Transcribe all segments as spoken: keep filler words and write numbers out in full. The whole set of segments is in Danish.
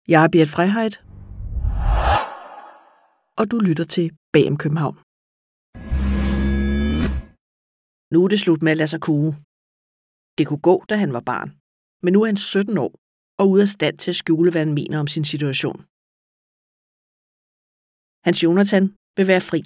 Jeg er Birte Freiheit, og du lytter til Bag om København. Nu er det slut med at lade sig kue. Det kunne gå, da han var barn, men nu er han sytten år og ude af stand til at skjule, hvad han mener om sin situation. Hans Jonathan vil være fri.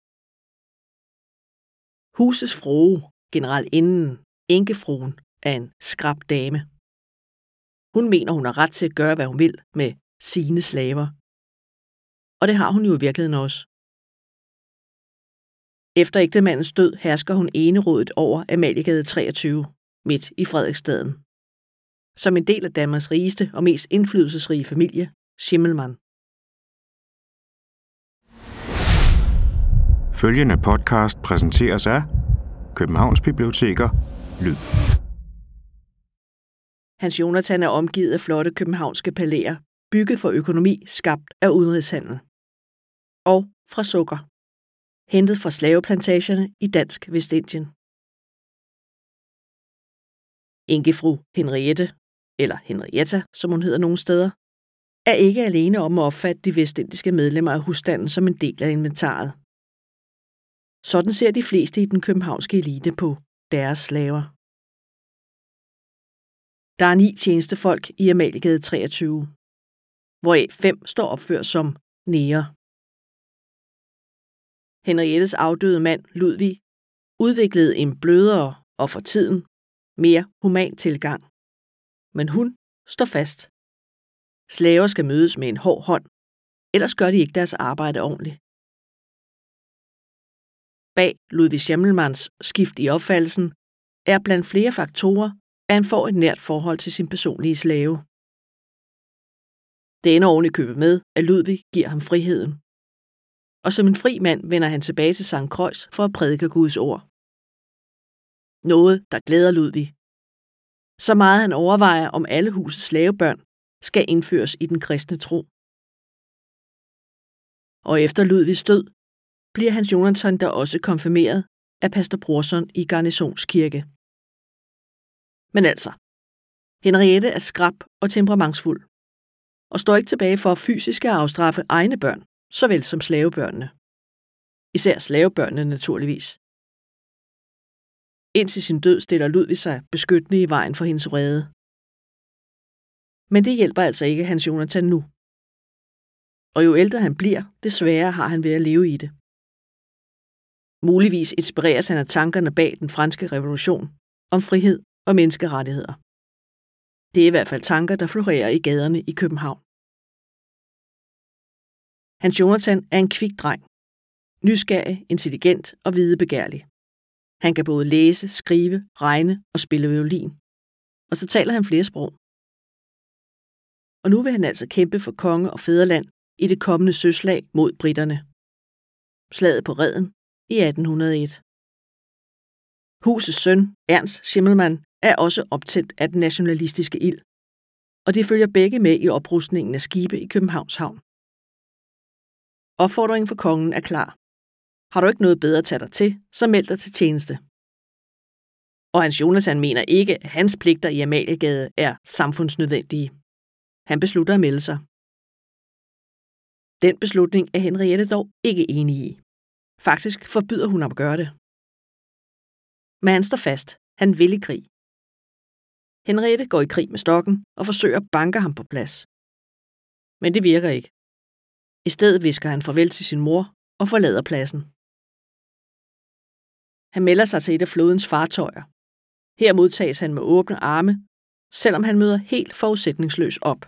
Husets frue, generalinden, enkefruen, er en skrap dame. Hun mener, hun har ret til at gøre, hvad hun vil med sine slaver. Og det har hun jo i virkeligheden også. Efter ægtemandens død hersker hun enerådigt over Amaliegade treogtyve, midt i Frederiksstaden. Som en del af Danmarks rigeste og mest indflydelsesrige familie, Schimmelmann. Følgende podcast præsenteres af Københavns Biblioteker Lyd. Hans Jonathan er omgivet af flotte københavnske palæer, bygget for økonomi skabt af udenrigshandel. Og fra sukker, hentet fra slaveplantagerne i Dansk Vestindien. Enkefru Henriette, eller Henrietta, som hun hedder nogle steder, er ikke alene om at opfatte de vestindiske medlemmer af husstanden som en del af inventaret. Sådan ser de fleste i den københavnske elite på deres slaver. Der er ni tjenestefolk i Amaliegade treogtyve, hvoraf fem står opført som nære. Henriettes afdøde mand, Ludvig, udviklede en blødere og for tiden mere human tilgang. Men hun står fast. Slaver skal mødes med en hård hånd, ellers gør de ikke deres arbejde ordentligt. Bag Ludvig Schimmelmanns skift i opfattelsen er blandt flere faktorer, at han får et nært forhold til sin personlige slave. Det ender oven i købet med, at Ludvig giver ham friheden. Og som en fri mand vender han tilbage til Sankt Croix for at prædike Guds ord. Noget, der glæder Ludvig. Så meget han overvejer, om alle husets slavebørn skal indføres i den kristne tro. Og efter Ludvigs død bliver Hans Jonathan der også konfirmeret af pastor Brorson i Garnisonskirke. Men altså, Henriette er skrap og temperamentsfuld, og står ikke tilbage for fysisk at afstraffe egne børn, såvel som slavebørnene. Især slavebørnene naturligvis. Indtil sin død stiller Ludvig sig beskyttende i vejen for hendes vrede. Men det hjælper altså ikke Hans Jonathan nu. Og jo ældre han bliver, des sværere har han ved at leve i det. Muligvis inspireres han af tankerne bag den franske revolution om frihed og menneskerettigheder. Det er i hvert fald tanker, der florerer i gaderne i København. Hans Jonathan er en kvik dreng. Nysgerrig, intelligent og videbegærlig. Han kan både læse, skrive, regne og spille violin. Og så taler han flere sprog. Og nu vil han altså kæmpe for konge og fædreland i det kommende søslag mod briterne. Slaget på Reden i atten hundrede og en. Husets søn, Ernst Schimmelmann, er også optændt af den nationalistiske ild, og de følger begge med i oprustningen af skibe i Københavns Havn. Opfordringen for kongen er klar. Har du ikke noget bedre at tage dig til, så meld dig til tjeneste. Og Hans Jonathan mener ikke, at hans pligter i Amaliegade er samfundsnødvendige. Han beslutter at melde sig. Den beslutning er Henriette dog ikke enig i. Faktisk forbyder hun ham at gøre det. Men han står fast. Han vil i krig. Henriette går i krig med stokken og forsøger at banke ham på plads. Men det virker ikke. I stedet visker han farvel til sin mor og forlader pladsen. Han melder sig til et af flådens fartøjer. Her modtages han med åbne arme, selvom han møder helt forudsætningsløs op.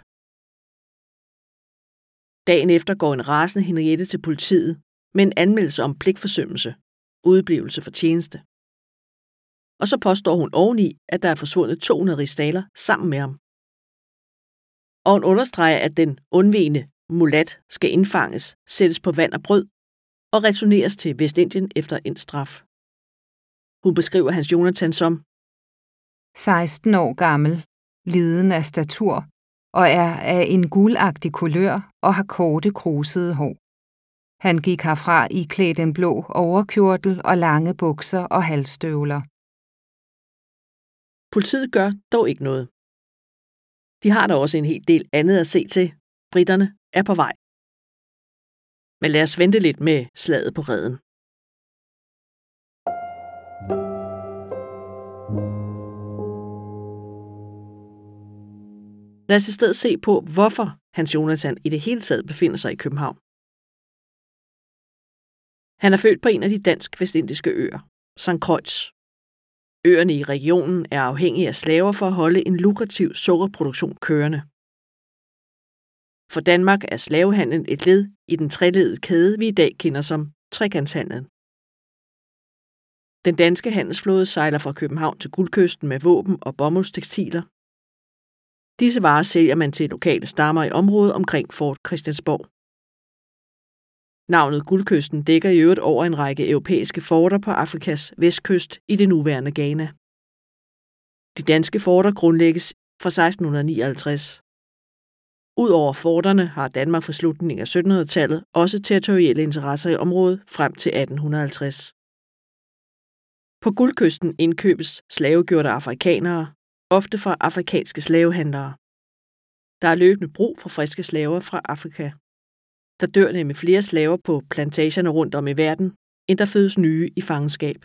Dagen efter går en rasende Henriette til politiet med en anmeldelse om pligtforsømmelse, udeblivelse for tjeneste. Og så påstår hun oveni, at der er forsvundet to hundrede rigsdaler sammen med ham. Og hun understreger, at den undvigende mulat skal indfanges, sættes på vand og brød og returneres til Vestindien efter en straf. Hun beskriver Hans Jonathan som seksten år gammel, liden af statur og er af en guldagtig kulør og har korte, krusede hår. Han gik herfra iklædt en blå overkjortel og lange bukser og halsstøvler. Politiet gør dog ikke noget. De har da også en hel del andet at se til, britterne er på vej. Men lad os vente lidt med slaget på Reden. Lad os i stedet se på, hvorfor Hans Jonathan i det hele taget befinder sig i København. Han er født på en af de dansk-vestindiske øer, Sankt Croix. Øerne i regionen er afhængige af slaver for at holde en lukrativ sukkerproduktion kørende. For Danmark er slavehandlen et led i den treledede kæde, vi i dag kender som trekantshandlen. Den danske handelsflåde sejler fra København til Guldkysten med våben og bomuldstekstiler. Disse varer sælger man til lokale stammer i området omkring Fort Christiansborg. Navnet Guldkysten dækker i øvrigt over en række europæiske forter på Afrikas vestkyst i det nuværende Ghana. De danske forter grundlægges fra seksten nioghalvtreds. Udover forterne har Danmark fra slutningen af syttenhundredetallet også territorielle interesser i området frem til atten halvtreds. På Guldkysten indkøbes slavegjorte afrikanere, ofte fra afrikanske slavehandlere. Der er løbende brug for friske slaver fra Afrika. Der dør nemlig flere slaver på plantagerne rundt om i verden, end der fødes nye i fangenskab.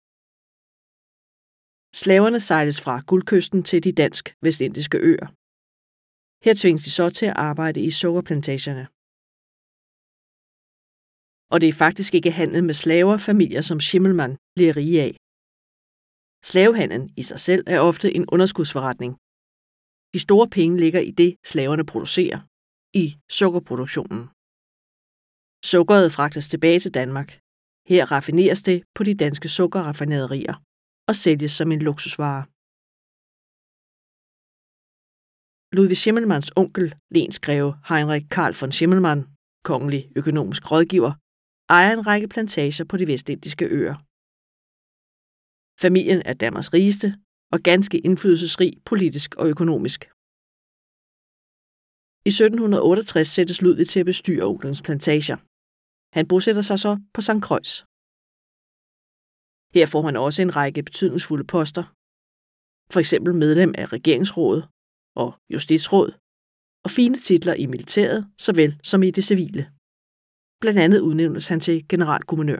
Slaverne sejles fra Guldkysten til de dansk-vestindiske øer. Her tvinges de så til at arbejde i sukkerplantagerne. Og det er faktisk ikke handel med slaver, familier som Schimmelmann bliver rige af. Slavehandlen i sig selv er ofte en underskudsforretning. De store penge ligger i det, slaverne producerer, i sukkerproduktionen. Sukkeret fragtes tilbage til Danmark. Her raffineres det på de danske sukkerraffinaderier og sælges som en luksusvare. Ludwig Schimmelmanns onkel, lensgreve Heinrich Karl von Schimmelmann, kongelig økonomisk rådgiver, ejer en række plantager på de vestindiske øer. Familien er Danmarks rigeste og ganske indflydelsesrig politisk og økonomisk. I sytten otteogtres sættes Ludwig til at bestyre onklens plantager. Han bosætter sig så på Sankt Croix. Her får han også en række betydningsfulde poster, for eksempel medlem af regeringsrådet og justitsråd, og fine titler i militæret, såvel som i det civile. Blandt andet udnævnes han til generalguvernør.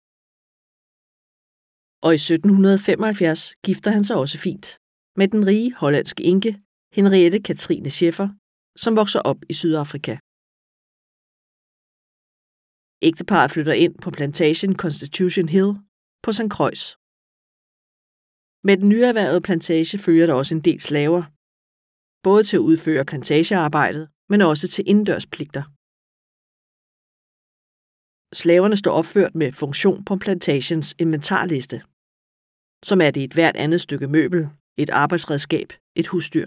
Og i sytten femoghalvfjerds gifter han sig også fint med den rige hollandske enke Henriette Katrine Scheffer, som vokser op i Sydafrika. Ægteparret flytter ind på plantagen Constitution Hill på Sankt Croix. Med den nyerhvervede plantage følger der også en del slaver, både til at udføre plantagearbejdet, men også til indendørspligter. Slaverne står opført med funktion på plantagens inventarliste, som er det et hvert andet stykke møbel, et arbejdsredskab, et husdyr.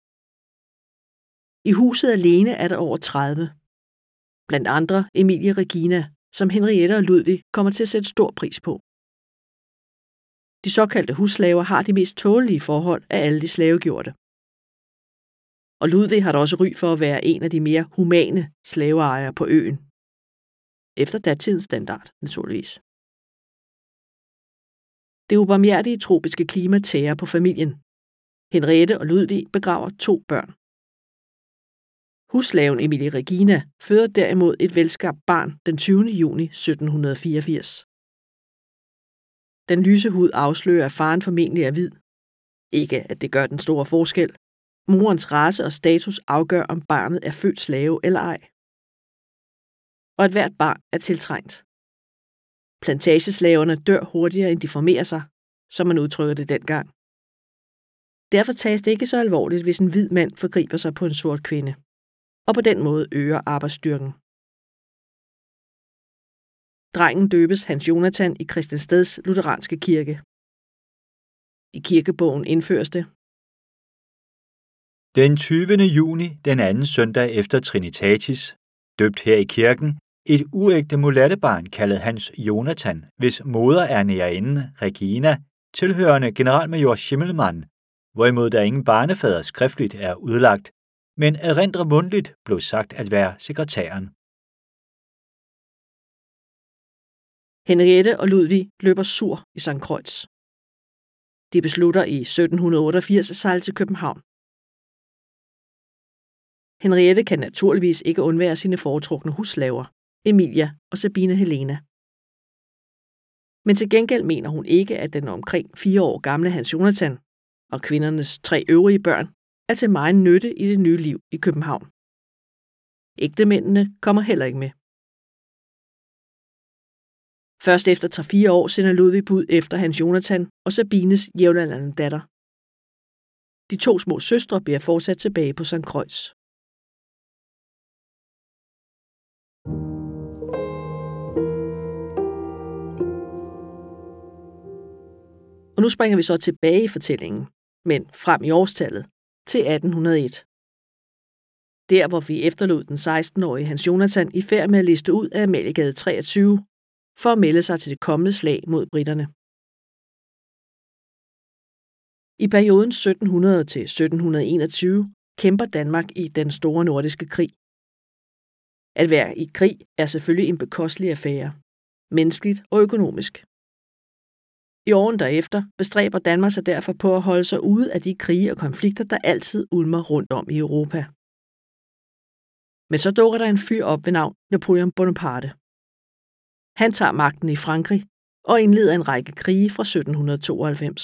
I huset alene er der over tredive. Blandt andre Emilie Regina, som Henriette og Ludwig kommer til at sætte stor pris på. De såkaldte husslaver har de mest tålelige forhold af alle de slavegjorte. Og Ludwig har da også ry for at være en af de mere humane slaveejere på øen. Efter datidens standard, naturligvis. Det ubarmhjertige tropiske klima tærer på familien. Henriette og Ludwig begraver to børn. Husslaven Emilie Regina føder derimod et velskabt barn den tyvende juni sytten fireogfirs. Den lyse hud afslører, at faren formentlig er hvid. Ikke, at det gør den store forskel. Morens race og status afgør, om barnet er født slave eller ej. Og at hvert barn er tiltrængt. Plantageslaverne dør hurtigere, end de formerer sig, som man udtrykker det dengang. Derfor tages det ikke så alvorligt, hvis en hvid mand forgriber sig på en sort kvinde, og på den måde øger arbejdsstyrken. Drengen døbes Hans Jonathan i Christiansteds lutheranske kirke. I kirkebogen indføres det: Den tyvende juni, den anden søndag efter Trinitatis, døbt her i kirken, et uægte mulattebarn kaldet Hans Jonathan, hvis moder er nærerinden Regina, tilhørende generalmajor Schimmelmann, hvorimod der ingen barnefader skriftligt er udlagt, men erindre mundtligt blev sagt at være sekretæren. Henriette og Ludwig løber sur i Sankt Croix. De beslutter i sytten otteogfirs at sejle til København. Henriette kan naturligvis ikke undvære sine foretrukne husslaver, Emilia og Sabine Helena. Men til gengæld mener hun ikke, at den omkring fire år gamle Hans Jonathan og kvindernes tre øvrige børn er til megen nytte i det nye liv i København. Ægtemændene kommer heller ikke med. Først efter tre-fire år sender Ludvig bud efter Hans Jonathan og Sabines jævnaldrende datter. De to små søstre bliver fortsat tilbage på Sankt Croix. Og nu springer vi så tilbage i fortællingen, men frem i årstallet, til atten hundrede og et. Der, hvor vi efterlod den seksten-årige Hans Jonathan i færd med at liste ud af Amaliegade treogtyve, for at melde sig til det kommende slag mod briterne. I perioden sytten hundrede til sytten enogtyve kæmper Danmark i den store nordiske krig. At være i krig er selvfølgelig en bekostelig affære, menneskeligt og økonomisk. I årene derefter bestræber Danmark sig derfor på at holde sig ude af de krige og konflikter, der altid ulmer rundt om i Europa. Men så dukker der en fyr op ved navn Napoleon Bonaparte. Han tager magten i Frankrig og indleder en række krige fra sytten tooghalvfems.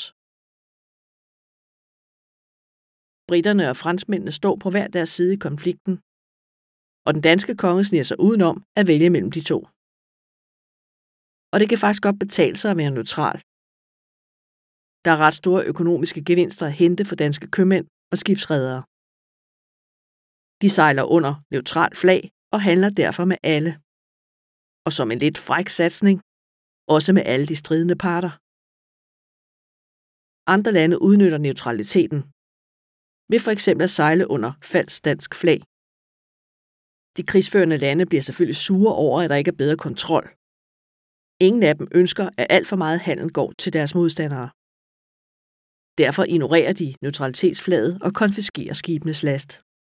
Briterne og franskmændene står på hver deres side i konflikten, og den danske konge sniger sig udenom at vælge mellem de to. Og det kan faktisk godt betale sig at være neutral. Der er ret store økonomiske gevinster at hente for danske købmænd og skibsredere. De sejler under neutralt flag og handler derfor med alle. Og som en lidt fræk satsning, også med alle de stridende parter. Andre lande udnytter neutraliteten, ved for eksempel at sejle under falsk dansk flag. De krigsførende lande bliver selvfølgelig sure over, at der ikke er bedre kontrol. Ingen af dem ønsker, at alt for meget handel går til deres modstandere. Derfor ignorerer de neutralitetsflaget og konfiskerer skibenes last.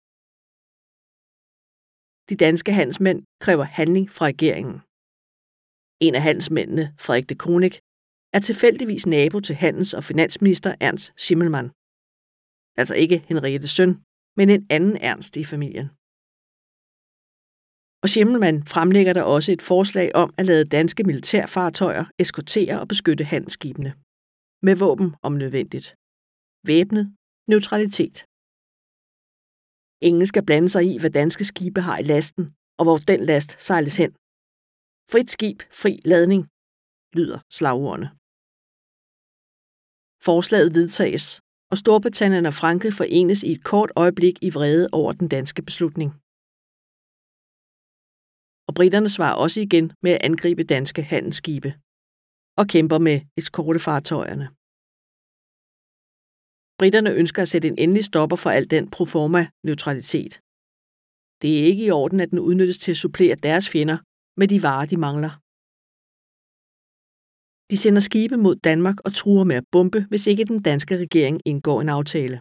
De danske handelsmænd kræver handling fra regeringen. En af handelsmændene, Frederik de Konig, er tilfældigvis nabo til handels- og finansminister Ernst Schimmelmann. Altså ikke Henriettes søn, men en anden Ernst i familien. Og Schimmelmann fremlægger der også et forslag om at lade danske militærfartøjer eskortere og beskytte handelsskibene. Med våben om nødvendigt. Væbnet neutralitet. Ingen skal blande sig i, hvad danske skibe har i lasten, og hvor den last sejles hen. Frit skib, fri ladning, lyder slagordene. Forslaget vedtages, og Storbritannien og Frankrig forenes i et kort øjeblik i vrede over den danske beslutning. Og briterne svarer også igen med at angribe danske handelsskibe og kæmper med eskortefartøjerne. Briterne ønsker at sætte en endelig stopper for al den proforma neutralitet. Det er ikke i orden, at den udnyttes til at supplere deres fjender med de varer, de mangler. De sender skibe mod Danmark og truer med at bombe, hvis ikke den danske regering indgår en aftale.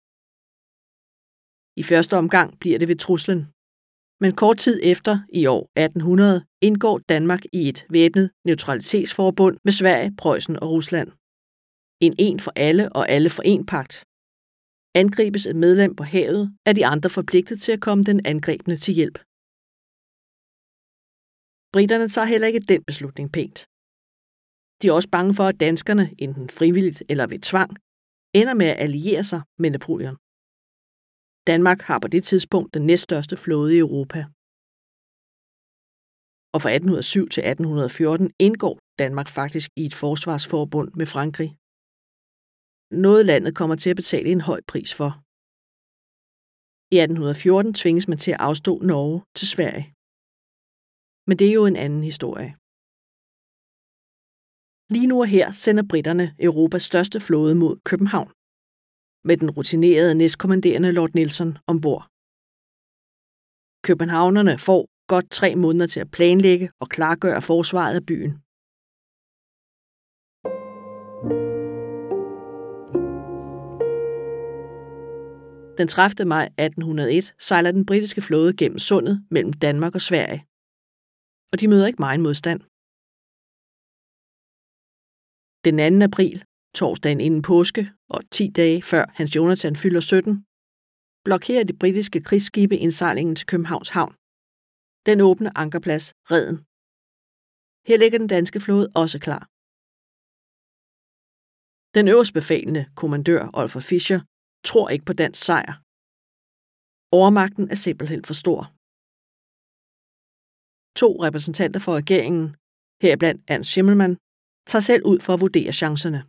I første omgang bliver det ved truslen. Men kort tid efter, i år atten hundrede, indgår Danmark i et væbnet neutralitetsforbund med Sverige, Preussen og Rusland. En en for alle og alle for en pagt. Angribes et medlem på havet, er de andre forpligtet til at komme den angrebne til hjælp. Briterne tager heller ikke den beslutning pænt. De er også bange for, at danskerne, enten frivilligt eller ved tvang, ender med at alliere sig med Napoleon. Danmark har på det tidspunkt den næststørste flåde i Europa. Og fra atten hundrede og syv til atten hundrede og fjorten indgår Danmark faktisk i et forsvarsforbund med Frankrig. Noget landet kommer til at betale en høj pris for. I atten hundrede og fjorten tvinges man til at afstå Norge til Sverige. Men det er jo en anden historie. Lige nu og her sender briterne Europas største flåde mod København, med den rutinerede næstkommanderende Lord Nelson ombord. Københavnerne får godt tre måneder til at planlægge og klargøre forsvaret af byen. Den tredivte maj atten hundrede og et sejler den britiske flåde gennem sundet mellem Danmark og Sverige, og de møder ikke megen modstand. Den anden april, torsdagen inden påske og ti dage før Hans Jonathan fylder sytten, blokerer de britiske krigsskibe indsejlingen til Københavns Havn. Den åbne ankerplads Reden. Her ligger den danske flåde også klar. Den øverstbefalende kommandør Olfert Fischer tror ikke på dansk sejr. Overmagten er simpelthen for stor. To repræsentanter for regeringen, heriblandt Ernst Schimmelmann, tager selv ud for at vurdere chancerne.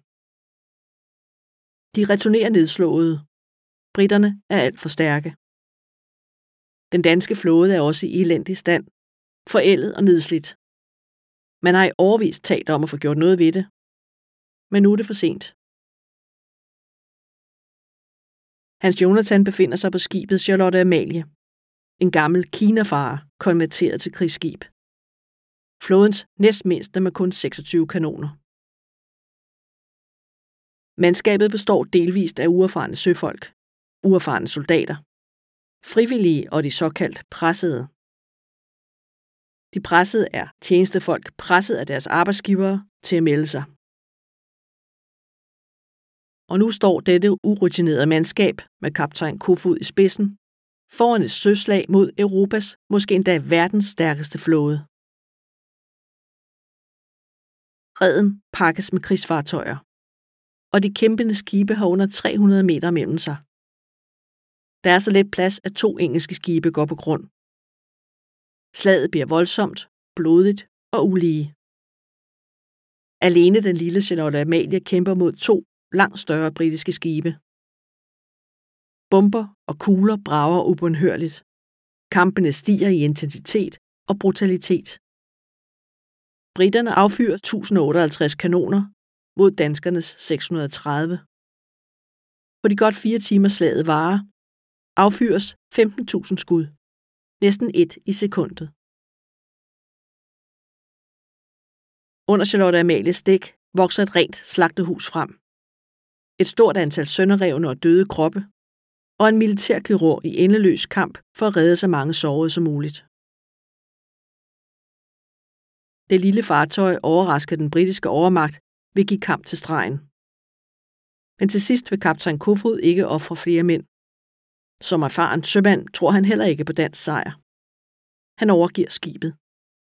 De returnerer nedslåede. Briterne er alt for stærke. Den danske flåde er også i elendig stand, forældet og nedslidt. Man har i årevis talt om at få gjort noget ved det, men nu er det for sent. Hans Jonathan befinder sig på skibet Charlotte Amalie, en gammel kinafarer konverteret til krigsskib. Flådens næstmindste med kun seksogtyve kanoner. Mandskabet består delvist af uerfarne søfolk, uerfarne soldater, frivillige og de såkaldt pressede. De pressede er tjenestefolk presset af deres arbejdsgivere til at melde sig. Og nu står dette urutinerede mandskab med kaptajn Kofod i spidsen foran et søslag mod Europas, måske endda verdens stærkeste flåde. Reden pakkes med krigsfartøjer, og de kæmpende skibe har under tre hundrede meter mellem sig. Der er så let plads, at to engelske skibe går på grund. Slaget bliver voldsomt, blodigt og ulige. Alene den lille Charlotte Amalie kæmper mod to langt større britiske skibe. Bomber og kugler brager ubønhørligt. Kampene stiger i intensitet og brutalitet. Briterne affyrer et tusind og otteoghalvtreds kanoner mod danskernes seks hundrede og tredive. På de godt fire timer slaget varer, affyres femten tusind skud, næsten et i sekundet. Under Charlotte Amalies dæk vokser et rent slagtehus frem. Et stort antal sønderrevne og døde kroppe, og en militærkirurg i endeløs kamp for at redde så mange sårede som muligt. Det lille fartøj overrasker den britiske overmagt ved at give kamp til stregen. Men til sidst vil kaptajn Kofod ikke ofre flere mænd. Som erfaren sømand tror han heller ikke på dansk sejr. Han overgiver skibet.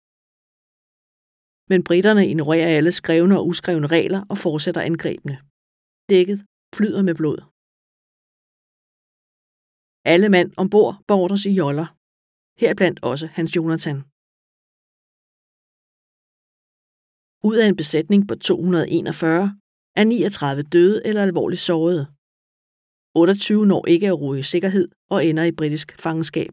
Men briterne ignorerer alle skrevne og uskrevne regler og fortsætter angrebene. Dækket flyder med blod. Alle mand ombord beordres i joller. Heriblandt også Hans Jonathan. Ud af en besætning på to hundrede og enogfyrre er niogtredive døde eller alvorligt sårede. otteogtyve når ikke at ro i sikkerhed og ender i britisk fangenskab.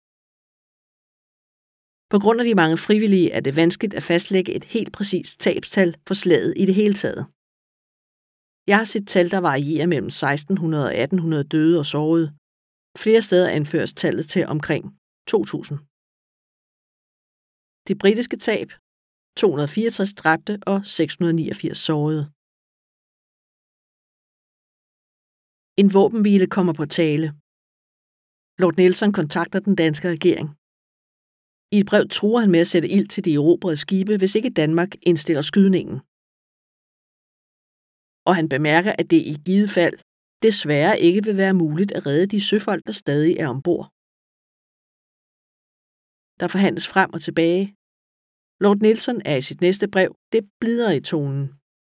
På grund af de mange frivillige er det vanskeligt at fastlægge et helt præcist tabstal for slaget i det hele taget. Jeg har set tal, der varierer mellem seksten hundrede og atten hundrede døde og sårede. Flere steder anføres tallet til omkring to tusind. Det britiske tab: to hundrede og fireogtres dræbte og seks hundrede og niogfirs sårede. En våbenhvile kommer på tale. Lord Nelson kontakter den danske regering. I et brev truer han med at sætte ild til de erobrede skibe, hvis ikke Danmark indstiller skydningen. Og han bemærker, at det i givet fald desværre ikke vil være muligt at redde de søfolk, der stadig er ombord. Der forhandles frem og tilbage. Lord Nelson er i sit næste brev det blidere i tonen.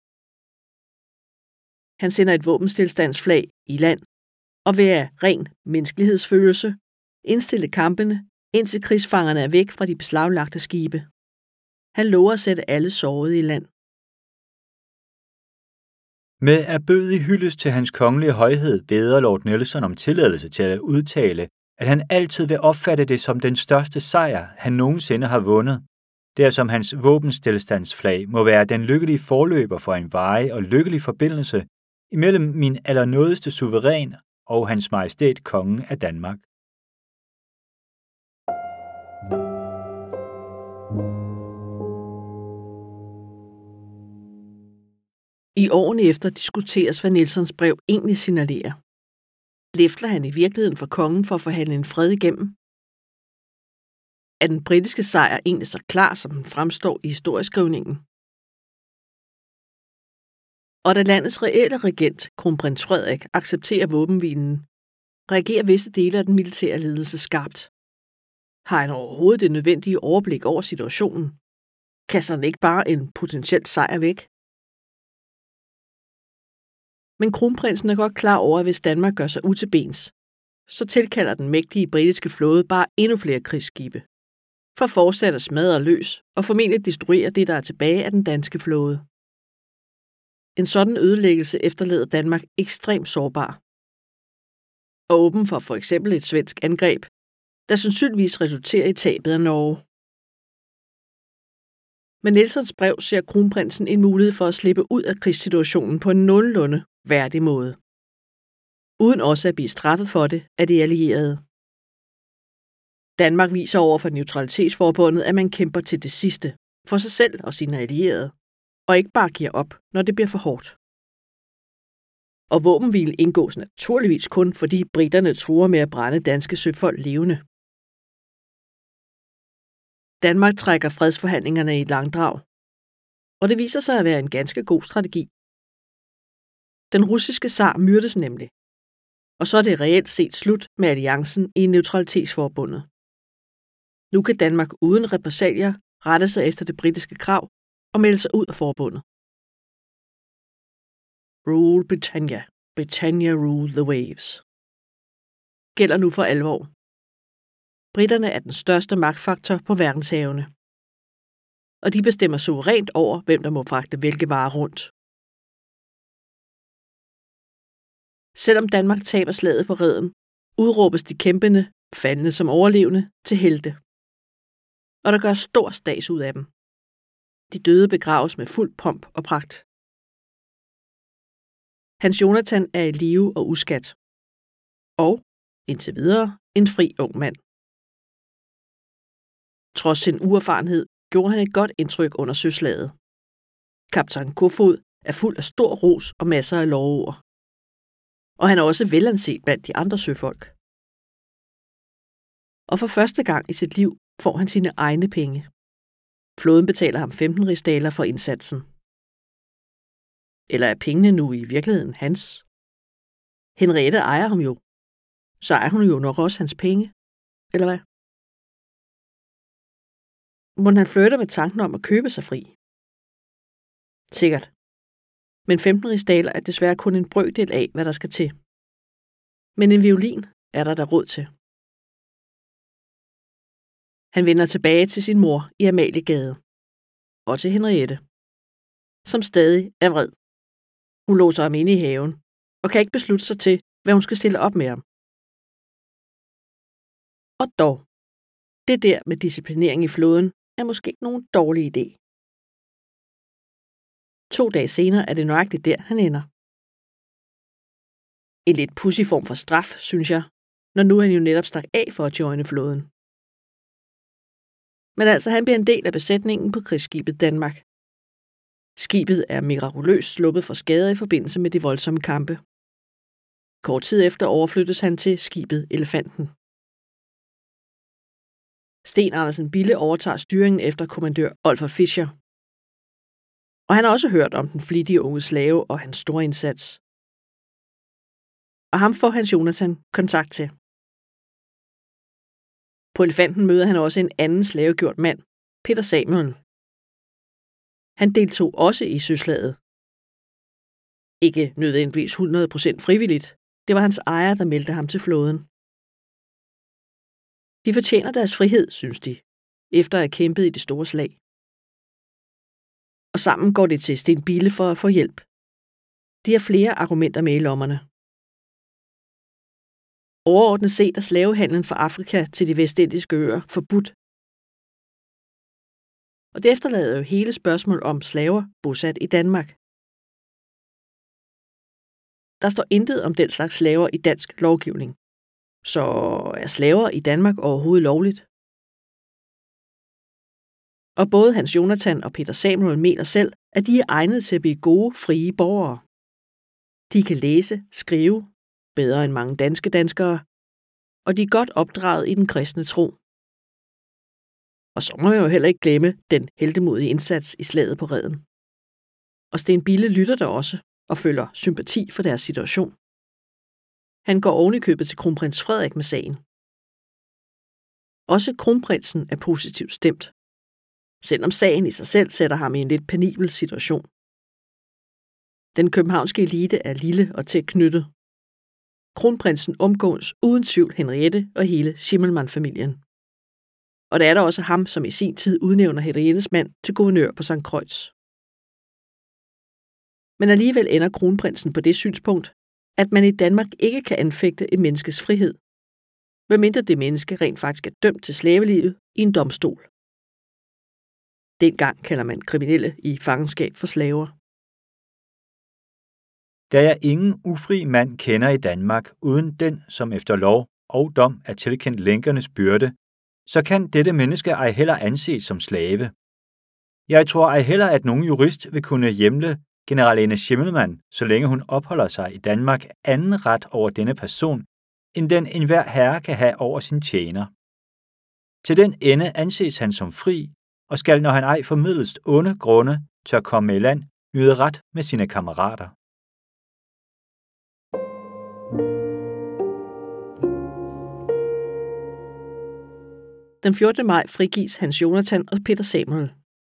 Han sender et våbenstilstandsflag i land, og ved af ren menneskelighedsfølelse indstille kampene, indtil krigsfangerne er væk fra de beslaglagte skibe. Han lover at sætte alle sårede i land. Med erbødig hyldest til hans kongelige højhed beder Lord Nelson om tilladelse til at udtale, at han altid vil opfatte det som den største sejr, han nogensinde har vundet, dersom hans våbenstilstandsflag må være den lykkelige forløber for en varig og lykkelig forbindelse imellem min allernådigste suveræn og hans majestæt kongen af Danmark. I årene efter diskuteres, hvad Nelsons brev egentlig signalerer. Læfler han i virkeligheden for kongen for at forhandle en fred igennem? Er den britiske sejr egentlig så klar, som den fremstår i historieskrivningen? Og da landets reelle regent, kronprins Frederik, accepterer våbenhvilen, Reagerer visse dele af den militære ledelse skarpt? Har han overhovedet det nødvendige overblik over situationen? Kaster han ikke bare en potentiel sejr væk? Men kronprinsen er godt klar over, at hvis Danmark gør sig utilbens, så tilkalder den mægtige britiske flåde bare endnu flere krigsskibe, for fortsat at smadre løs og formentlig destruere det, der er tilbage af den danske flåde. En sådan ødelæggelse efterlader Danmark ekstremt sårbar og åben for for eksempel et svensk angreb, der sandsynligvis resulterer i tabet af Norge. Med Nelsons brev ser kronprinsen en mulighed for at slippe ud af krigssituationen på en nogenlunde værdig måde, uden også at blive straffet for det af de allierede. Danmark viser over for Neutralitetsforbundet, at man kæmper til det sidste for sig selv og sine allierede, og ikke bare giver op, når det bliver for hårdt. Og våbenhvile indgås naturligvis kun, fordi briterne truer med at brænde danske søfolk levende. Danmark trækker fredsforhandlingerne i et langdrag, og det viser sig at være en ganske god strategi. Den russiske zar myrdes nemlig, og så er det reelt set slut med alliancen i Neutralitetsforbundet. Nu kan Danmark uden repressalier rette sig efter det britiske krav og melde sig ud af forbundet. Rule Britannia. Britannia rule the waves. Gælder nu for alvor. Briterne er den største magtfaktor på verdenshavene, og de bestemmer suverænt over, hvem der må fragte hvilke varer rundt. Selvom Danmark taber slaget på Reden, udråbes de kæmpende, faldne som overlevende, til helte. Og der gør stor stads ud af dem. De døde begraves med fuld pomp og pragt. Hans Jonathan er i live og uskat. Og, indtil videre, en fri ung mand. Trods sin uerfarenhed gjorde han et godt indtryk under søslaget. Kaptajn Kofod er fuld af stor ros og masser af lovord. Og han er også velanset blandt de andre søfolk. Og for første gang i sit liv får han sine egne penge. Flåden betaler ham femten rigsdaler for indsatsen. Eller er pengene nu i virkeligheden hans? Henriette ejer ham jo. Så er hun jo nok også hans penge. Eller hvad? Må han flirter med tanken om at købe sig fri? Sikkert. Men femten rigsdaler er desværre kun en brøkdel af, hvad der skal til. Men en violin er der der råd til. Han vender tilbage til sin mor i Amaliegade. Og til Henriette, som stadig er vred. Hun låser ham inde i haven, og kan ikke beslutte sig til, hvad hun skal stille op med ham. Og dog, det der med disciplinering i flåden er måske ikke nogen dårlig idé. To dage senere er det nøjagtigt der, han ender. En lidt pudsig form for straf, synes jeg, når nu han jo netop stak af for at joine flåden. Men altså, han bliver en del af besætningen på krigsskibet Danmark. Skibet er mirakuløst sluppet for skader i forbindelse med de voldsomme kampe. Kort tid efter overflyttes han til skibet Elefanten. Sten Andersen Bille overtager styringen efter kommandør Olfert Fischer. Og han har også hørt om den flittige unge slave og hans store indsats. Og ham får Hans Jonathan kontakt til. På Elefanten møder han også en anden slavegjort mand, Peter Samuel. Han deltog også i søslaget. Ikke nødvendigvis hundrede procent frivilligt. Det var hans ejer, der meldte ham til flåden. De fortjener deres frihed, synes de, efter at have kæmpet i det store slag. Og sammen går de til Sten Bille for at få hjælp. De har flere argumenter med i lommerne. Overordnet set er slavehandlen fra Afrika til de vestindiske øer forbudt. Og det efterlader jo hele spørgsmål om slaver bosat i Danmark. Der står intet om den slags slaver i dansk lovgivning. Så er slaver i Danmark overhovedet lovligt? Og både Hans Jonathan og Peter Samuel mener selv, at de er egnet til at blive gode, frie borgere. De kan læse, skrive, bedre end mange danske danskere, og de er godt opdraget i den kristne tro. Og så må man jo heller ikke glemme den heltemodige indsats i slaget på Reden. Og Sten Bille lytter der også og føler sympati for deres situation. Han går oven i købet til kronprins Frederik med sagen. Også kronprinsen er positivt stemt, selvom sagen i sig selv sætter ham i en lidt penibel situation. Den københavnske elite er lille og tæt knyttet. Kronprinsen omgås uden tvivl Henriette og hele Schimmelmann-familien. Og det er der også ham, som i sin tid udnævner Henriettes mand til guvernør på Sankt Croix. Men alligevel ender kronprinsen på det synspunkt, at man i Danmark ikke kan anfægte et menneskes frihed, medmindre det menneske rent faktisk er dømt til slavelivet i en domstol. Dengang kalder man kriminelle i fangenskab for slaver. Der er ingen ufri mand kender i Danmark, uden den, som efter lov og dom er tilkendt lænkernes byrde, så kan dette menneske ej heller anses som slave. Jeg tror ej heller, at nogen jurist vil kunne hjemle generalinde Schimmelmann, så længe hun opholder sig i Danmark, anden ret over denne person, end den enhver herre kan have over sin tjener. Til den ende anses han som fri, og skal, når han ej formiddelst onde grunde tør komme i land, nyde ret med sine kammerater. Den fjortende maj frigives Hans Jonathan og Peter Samuel.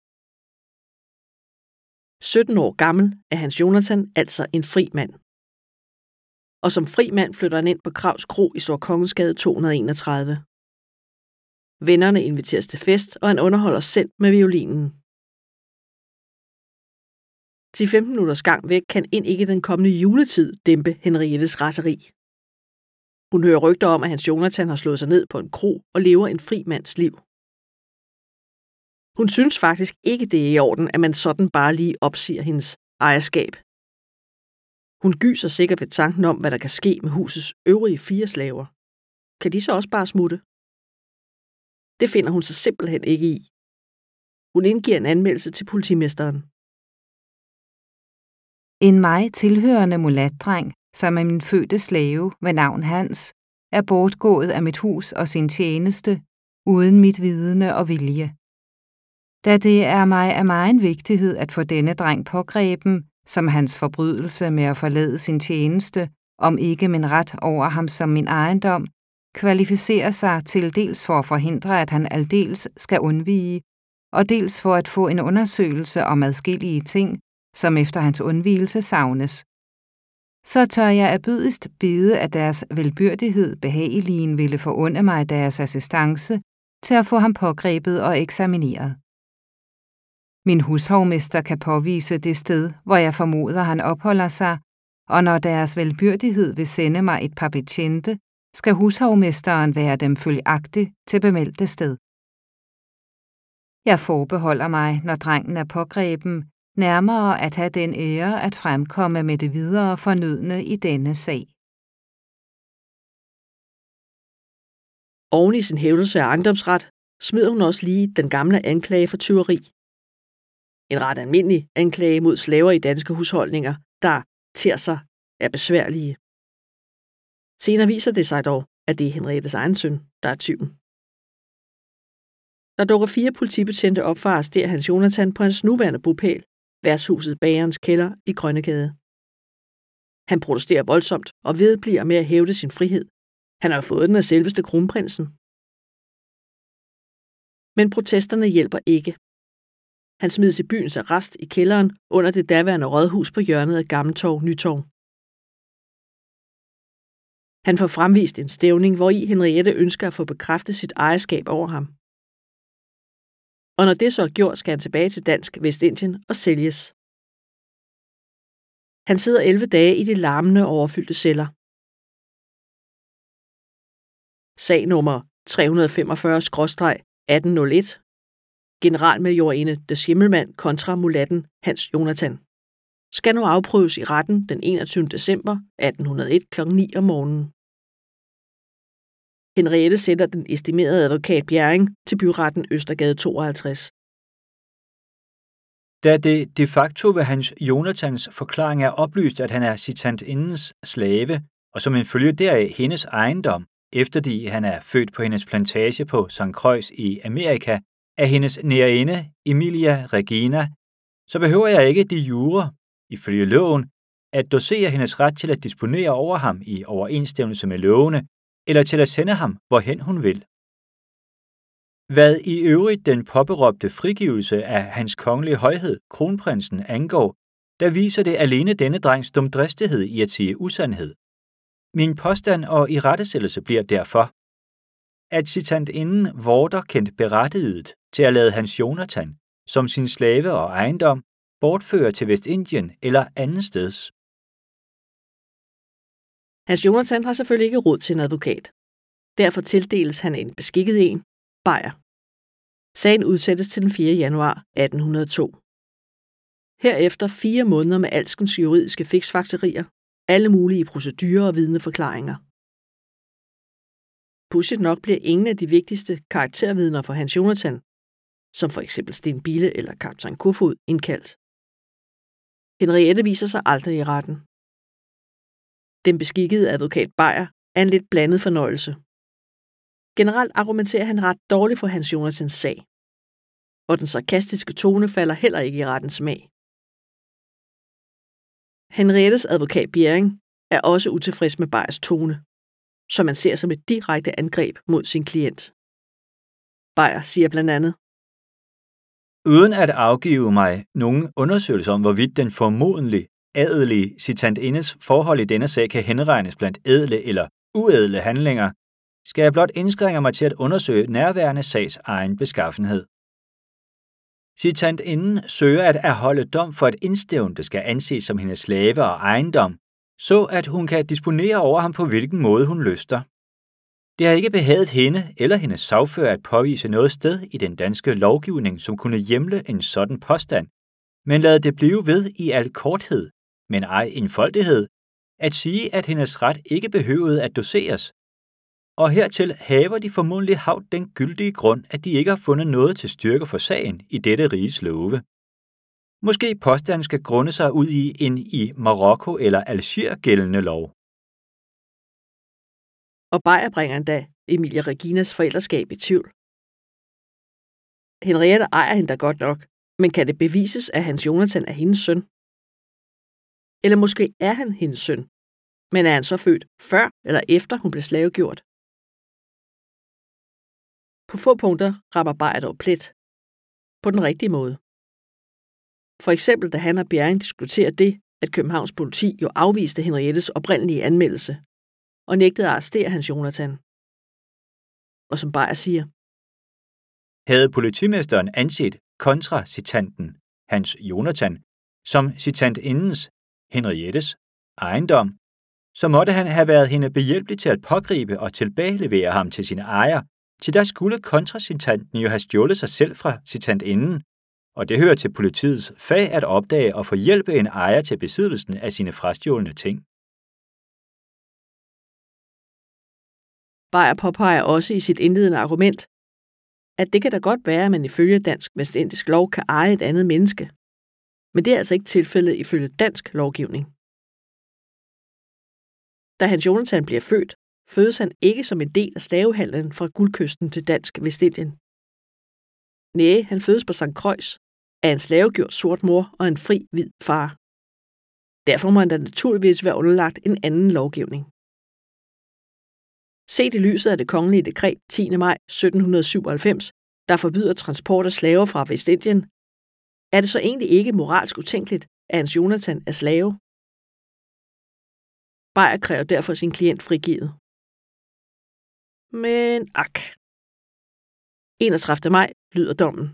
sytten år gammel er Hans Jonathan altså en fri mand. Og som fri mand flytter han ind på Kravs Kro i Store Kongensgade to hundrede og enogtredive. Vennerne inviteres til fest, og han underholder selv med violinen. Til femten minutters gang væk kan ind ikke den kommende juletid dæmpe Henriettes raseri. Hun hører rygter om, at Hans Jonathan har slået sig ned på en kro og lever en fri mands liv. Hun synes faktisk ikke, det er i orden, at man sådan bare lige opsiger hendes ejerskab. Hun gyser sikkert ved tanken om, hvad der kan ske med husets øvrige fire slaver. Kan de så også bare smutte? Det finder hun sig simpelthen ikke i. Hun indgiver en anmeldelse til politimesteren. En mig tilhørende mulatdreng, som er min fødte slave ved navn Hans, er bortgået af mit hus og sin tjeneste, uden mit vidne og vilje. Da det er mig af megen vigtighed at få denne dreng pågreben, som hans forbrydelse med at forlade sin tjeneste, om ikke min ret over ham som min ejendom, kvalificerer sig til dels for at forhindre, at han aldeles skal undvige, og dels for at få en undersøgelse om adskillige ting, som efter hans undvigelse savnes. Så tør jeg abydest bede, at deres velbyrdighed behageligin ville forunde mig deres assistance til at få ham pågrebet og eksamineret. Min hushovmester kan påvise det sted, hvor jeg formoder, han opholder sig, og når deres velbyrdighed vil sende mig et par betjente, skal hushovmesteren være dem følgagtig til bemeldte sted. Jeg forbeholder mig, når drengen er pågreben, nærmere at have den ære at fremkomme med det videre fornødne i denne sag. Oven i sin hævdelse af ejendomsret smider hun også lige den gamle anklage for tyveri. En ret almindelig anklage mod slaver i danske husholdninger, der ter sig er besværlige. Senere viser det sig dog, at det er Henriettes egen søn, der er tyven. Der dukker fire politibetjente op for at arrestere Hans Jonathan på hans nuværende bopæl, værtshuset Bagerens Kælder i Grønnegade. Han protesterer voldsomt og vedbliver med at hævde sin frihed. Han har fået den af selveste kronprinsen. Men protesterne hjælper ikke. Han smides i byens arrest i kælderen under det daværende rådhus på hjørnet af Gammeltorv Nytorv. Han får fremvist en stævning, hvori Henriette ønsker at få bekræftet sit ejerskab over ham. Og når det så er gjort, skal han tilbage til Dansk Vestindien og sælges. Han sidder elleve dage i de larmende overfyldte celler. Sag nummer tre hundrede femogfyrre atten nul et. Generalmajorinde de Schimmelmann kontra mulatten Hans Jonathan. Skal nu afprøves i retten den enogtyvende december atten hundrede og en klokken ni om morgenen. Henriette sætter den estimerede advokat Bjerring til byretten Østergade tooghalvtreds. Da det de facto ved Hans Jonathans forklaring er oplyst, at han er citantindens slave, og som en følge deraf hendes ejendom, efterdi han er født på hendes plantage på Sankt Croix i Amerika, af hendes nærinde Emilia Regina, så behøver jeg ikke de jure, ifølge loven, at dosere hendes ret til at disponere over ham i overensstemmelse med lovene, eller til at sende ham, hvorhen hun vil. Hvad i øvrigt den påberåbte frigivelse af hans kongelige højhed, kronprinsen, angår, der viser det alene denne drengs dumdristighed i at sige usandhed. Min påstand og irettesættelse bliver derfor, at citantinden vorter kendt berettiget til at lade Hans Jonathan, som sin slave og ejendom, bortføre til Vestindien eller anden steds. Hans Jonathan har selvfølgelig ikke råd til en advokat. Derfor tildeles han en beskikket en, Beyer. Sagen udsættes til den fjerde januar atten hundrede og to. Herefter fire måneder med alskens juridiske fiksfakserier, alle mulige procedurer og vidneforklaringer. Pudsigt nok bliver ingen af de vigtigste karaktervidner for Hans Jonathan, som for eksempel Sten Bille eller kaptajn Kofod, indkaldt. Henriette viser sig aldrig i retten. Den beskikkede advokat Beyer er en lidt blandet fornøjelse. Generelt argumenterer han ret dårligt for Hans Jonathans sag, og den sarkastiske tone falder heller ikke i rettens smag. Henriettes advokat Bjerring er også utilfreds med Beyers tone, som man ser som et direkte angreb mod sin klient. Beyer siger blandt andet: Uden at afgive mig nogen undersøgelse om, hvorvidt den formodentlig adelige citantindes forhold i denne sag kan henregnes blandt ædle eller uædle handlinger, skal jeg blot indskrænke mig til at undersøge nærværende sags egen beskaffenhed. Citantinden søger at erholde dom for et indstævn, der skal anses som hendes slave og ejendom, så at hun kan disponere over ham på hvilken måde hun lyster. Det har ikke behaget hende eller hendes sagfører at påvise noget sted i den danske lovgivning, som kunne hjemle en sådan påstand, men lad det blive ved i al korthed, men ej enfoldighed, at sige, at hendes ret ikke behøvede at doseres, og hertil haver de formodentlig havt den gyldige grund, at de ikke har fundet noget til styrke for sagen i dette riges love. Måske påstanden skal grunde sig ud i en i Marokko eller Algier gældende lov. Og Beyer bringer endda Emilie Reginas forældreskab i tvivl. Henriette ejer hende da godt nok, men kan det bevises, at Hans Jonathan er hendes søn? Eller måske er han hendes søn, men er han så født før eller efter hun blev slavegjort? På få punkter rammer Beyer dog plet. På den rigtige måde. For eksempel da han og Bjerring diskuterer det, at Københavns politi jo afviste Henriettes oprindelige anmeldelse og nægtede at arrestere Hans Jonathan. Og som Beyer siger: Havde politimesteren anset kontracitanten, Hans Jonathan, som citantindens, Henriettes, ejendom, så måtte han have været hende behjælpelig til at pågribe og tilbagelevere ham til sin ejer, til der skulle kontracitanten jo have stjålet sig selv fra citantinden, og det hører til politiets fag at opdage og forhjælpe en ejer til besiddelsen af sine frastjålne ting. Beyer påpeger også i sit indledende argument, at det kan da godt være, at man ifølge dansk vestindisk lov kan eje et andet menneske, men det er altså ikke tilfældet ifølge dansk lovgivning. Da Hans Jonathan bliver født, fødes han ikke som en del af slavehandlen fra Guldkysten til dansk Vestindien. Næh, han fødes på Sankt Croix af en slavegjort sort mor og en fri hvid far. Derfor må han da naturligvis være underlagt en anden lovgivning. Set i lyset af det kongelige dekret tiende maj sytten syvoghalvfems, der forbyder transport af slaver fra Vestindien, er det så egentlig ikke moralsk utænkeligt, at Hans Jonathan er slave? Beyer kræver derfor sin klient frigivet. Men ak. enogtredivte maj lyder dommen.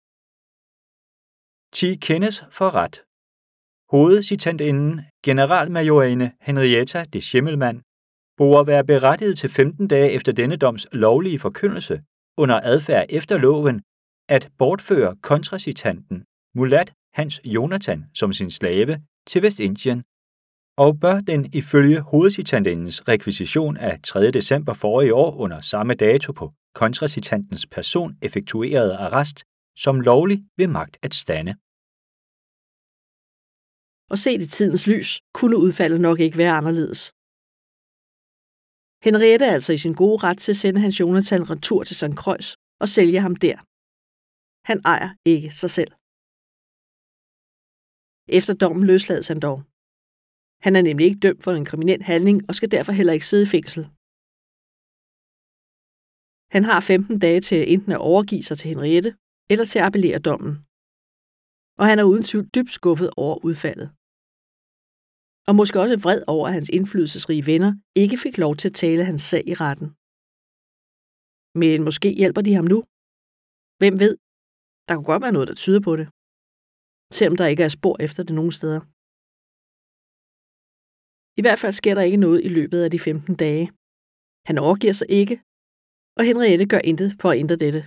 Ti kendes for ret. Hovedcitantinden, generalmajorinde Henrietta de Schimmelmann, burde være berettiget til femten dage efter denne doms lovlige forkyndelse under adfærd efter loven at bortføre kontracitanten, mulat Hans Jonathan som sin slave til Vestindien, og bør den ifølge hovedcitantindens rekvisition af tredje december forrige år under samme dato på kontracitantens person effektuerede arrest som lovlig ved magt at stande. Og set i tidens lys kunne udfaldet nok ikke være anderledes. Henriette er altså i sin gode ret til at sende Hans Jonathan retur til Sankt Croix og sælge ham der. Han ejer ikke sig selv. Efter dommen løslades han dog. Han er nemlig ikke dømt for en kriminel handling og skal derfor heller ikke sidde i fængsel. Han har femten dage til enten at overgive sig til Henriette eller til at appellere dommen. Og han er uden tvivl dybt skuffet over udfaldet. Og måske også vred over, at hans indflydelsesrige venner ikke fik lov til at tale hans sag i retten. Men måske hjælper de ham nu. Hvem ved? Der kunne godt være noget, der tyder på det. Selvom der ikke er spor efter det nogen steder. I hvert fald sker der ikke noget i løbet af de femten dage. Han overgiver sig ikke, og Henriette gør intet for at ændre dette.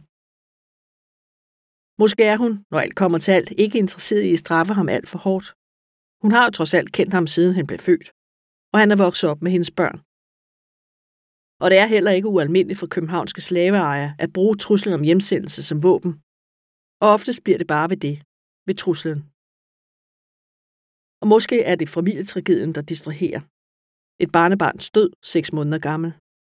Måske er hun, når alt kommer til alt, ikke interesseret i at straffe ham alt for hårdt. Hun har jo trods alt kendt ham, siden han blev født, og han er vokset op med hendes børn. Og det er heller ikke ualmindeligt for københavnske slaveejere at bruge truslen om hjemsendelse som våben, og oftest bliver det bare ved det, ved truslen. Og måske er det familietragedien, der distraherer. Et barnebarns død, seks måneder gammel.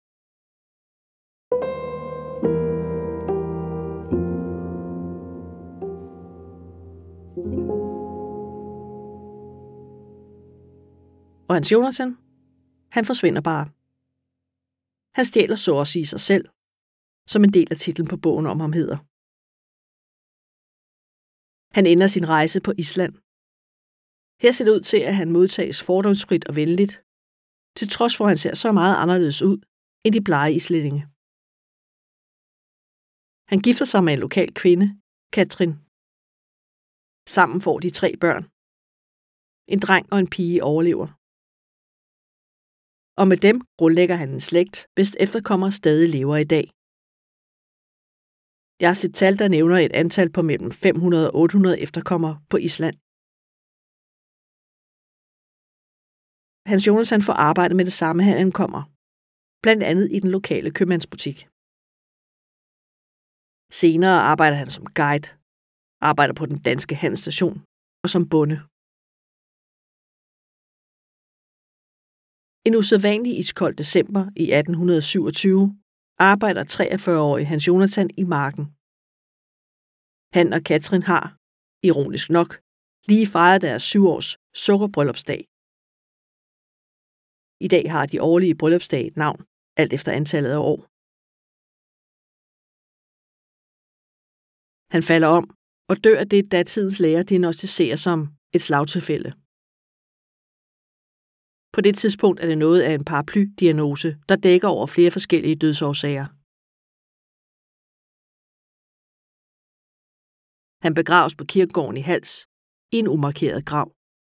Og Hans Jonathan, han forsvinder bare. Han stjæler så at sige sig selv, som en del af titlen på bogen om ham hedder. Han ender sin rejse på Island. Her ser det ud til, at han modtages fordomsfrit og venligt, til trods for, at han ser så meget anderledes ud end de blege islændinge. Han gifter sig med en lokal kvinde, Katrin. Sammen får de tre børn. En dreng og en pige overlever. Og med dem grundlægger han en slægt, hvis efterkommere stadig lever i dag. Jeg har set tal, der nævner et antal på mellem fem hundrede og otte hundrede efterkommere på Island. Hans Jonathan får arbejde med det samme, han ankommer, blandt andet i den lokale købmandsbutik. Senere arbejder han som guide, arbejder på den danske handelsstation og som bonde. En usædvanlig iskold december i atten syvogtyve arbejder treogfyrre-årige Hans Jonathan i marken. Han og Katrin har, ironisk nok, lige fejret deres syv års sukkerbryllupsdag. I dag har de årlige bryllupsdag et navn, alt efter antallet af år. Han falder om og dør af det, datidens læger diagnosticerer som et slagtilfælde. På det tidspunkt er det noget af en paraplydiagnose, der dækker over flere forskellige dødsårsager. Han begraves på kirkegården i Hals i en umarkeret grav.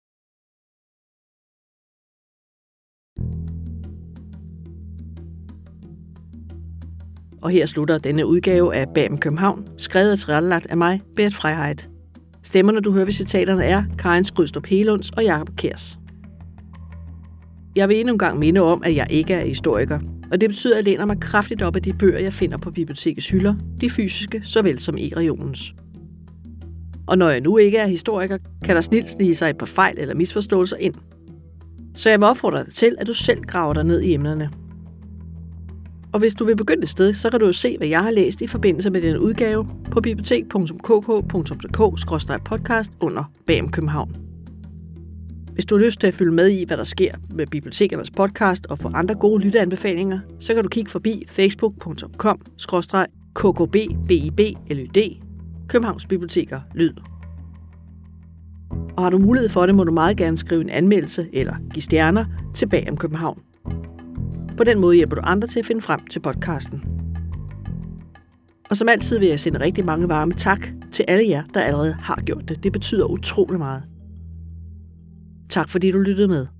Og her slutter denne udgave af Bag om København, skrevet og tilrettelagt af mig, Berit Freiheit. Stemmerne, du hører ved citaterne, er Karin Skrydstrup Helunds og Jakob Kjærs. Jeg vil endnu en gang minde om, at jeg ikke er historiker, og det betyder, at jeg læner mig kraftigt op af de bøger, jeg finder på bibliotekets hylder, de fysiske såvel som e-regionens. Og når jeg nu ikke er historiker, kan der snilt snige sig et par fejl eller misforståelser ind. Så jeg vil opfordre dig til, at du selv graver dig ned i emnerne. Og hvis du vil begynde et sted, så kan du jo se, hvad jeg har læst i forbindelse med denne udgave på bibliotek punktum k k punktum d k skråstreg podcast under Bag om København. Hvis du har lyst til at følge med i, hvad der sker med bibliotekernes podcast og få andre gode lytteanbefalinger, så kan du kigge forbi facebook punktum com skråstreg k k b b i b l y d Københavns Biblioteker Lyd. Og har du mulighed for det, må du meget gerne skrive en anmeldelse eller give stjerner til Bag om København. På den måde hjælper du andre til at finde frem til podcasten. Og som altid vil jeg sende rigtig mange varme tak til alle jer, der allerede har gjort det. Det betyder utrolig meget. Tak fordi du lyttede med.